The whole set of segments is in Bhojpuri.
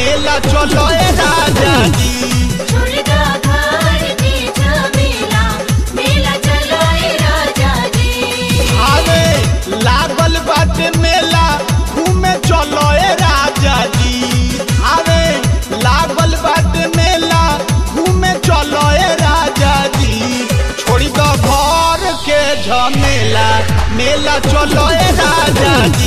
मेला चलो ए राजा जी। आवे लागल बाटे मेला घूमे चलो ए राजा जी। आवे लागल बाटे मेला घूमे चलो ए राजा जी। छोड़ी दो घर के झमेला मेला चलो ए राजा जी।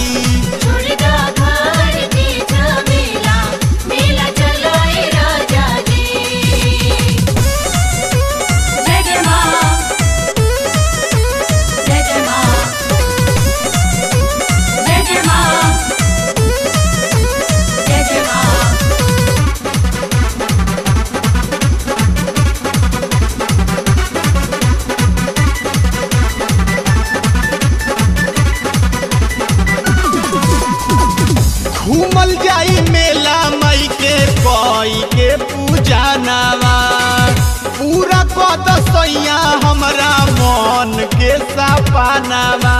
घूमल जाई मेला मई के कोई के पूजा नावा पूरा कद सैया हमरा मन के सपनावा।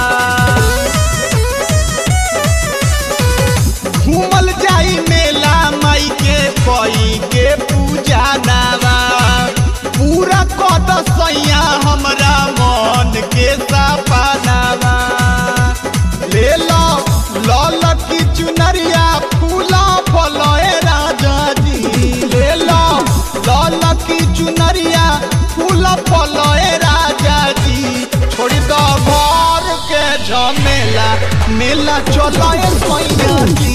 घूमल जाई मेला मई के कोई के पूजा नावा पूरा कद सैया हमरा मन के सपनावा। ले लो लाल की चुनरिया फूला फलोए राजा जी। ले लो लाल की चुनरिया फूला फलोए राजा जी। छोड़ी दो घर के झमेला मेला चलो ए सैया जी।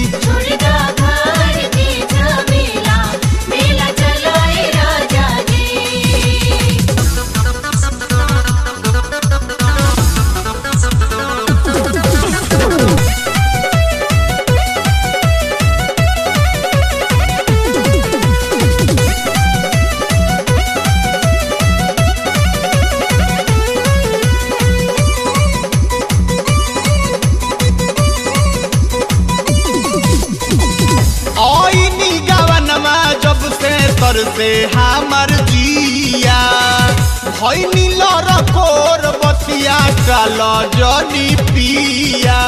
जब से तर से हमर जिया भैनी लरकोर बतिया काल जनी पिया।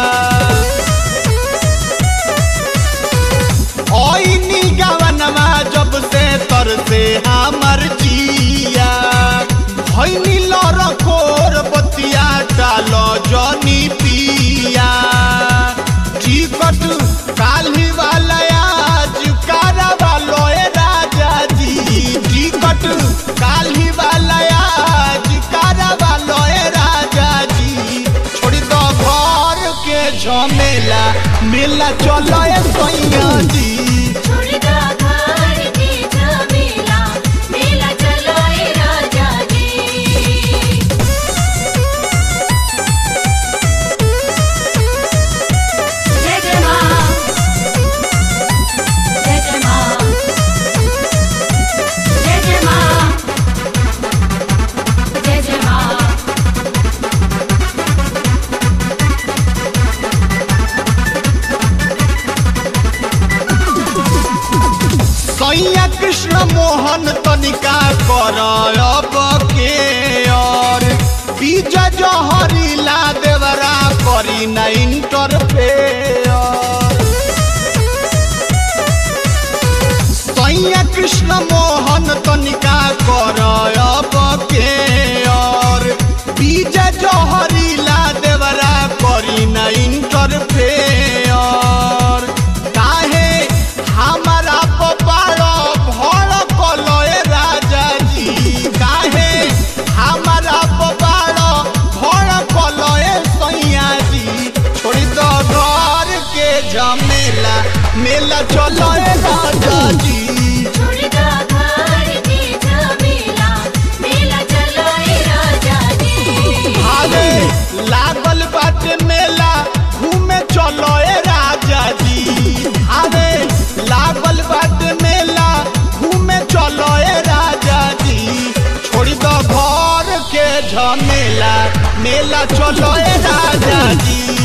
ओइनी गवनमा जब से तर से हमर जिया भैनी लरकोर बतिया काल जनी पिया। टिकट काल्हि वाला काल्हि वाला आज कारवा लोए राजा जी। छोड़ी दो घर के झमेला मेला चलो ए सैया जी। सैया कृष्ण मोहन तनिका कर अब के और विजय जहरीला देवरा करी न इंटरफेयर। सैया कृष्ण मोहन तनिका कर अब के और विजय जहरीला देवरा करी न इंटरफेयर। काहे हमारा झमेला मेला चलो ए राजा जी। आवे लागल बाटे मेला घूमे चलो ए राजा जी। आवे लागल बाटे मेला घूमे चलो ए राजा जी। छोड़ी दो घर के झमेला मेला चलो ए राजा जी।